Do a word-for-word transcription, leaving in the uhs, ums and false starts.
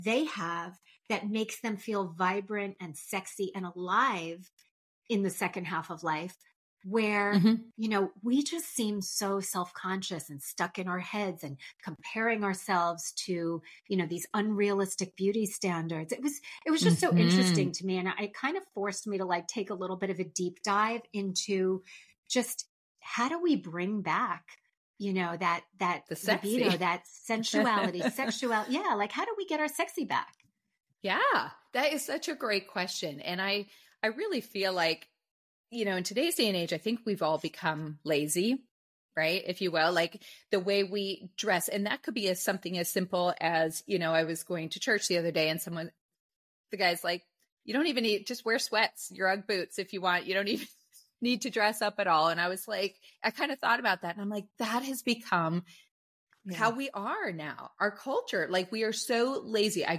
they have that makes them feel vibrant and sexy and alive in the second half of life, where, mm-hmm. you know, we just seem so self-conscious and stuck in our heads and comparing ourselves to, you know, these unrealistic beauty standards. It was, it was just mm-hmm. so interesting to me. And it kind of forced me to like take a little bit of a deep dive into just how do we bring back, you know, that, that the sexy. libido, that sensuality, sexuality. Yeah. Like, how do we get our sexy back? Yeah, that is such a great question. And I, I really feel like, you know, in today's day and age, I think we've all become lazy, right? If you will, like the way we dress. And that could be as something as simple as, you know, I was going to church the other day and someone, the guy's like, you don't even need, just wear sweats, your Ugg boots if you want. You don't even need to dress up at all. And I was like, I kind of thought about that. And I'm like, that has become yeah. how we are now, our culture. Like we are so lazy. I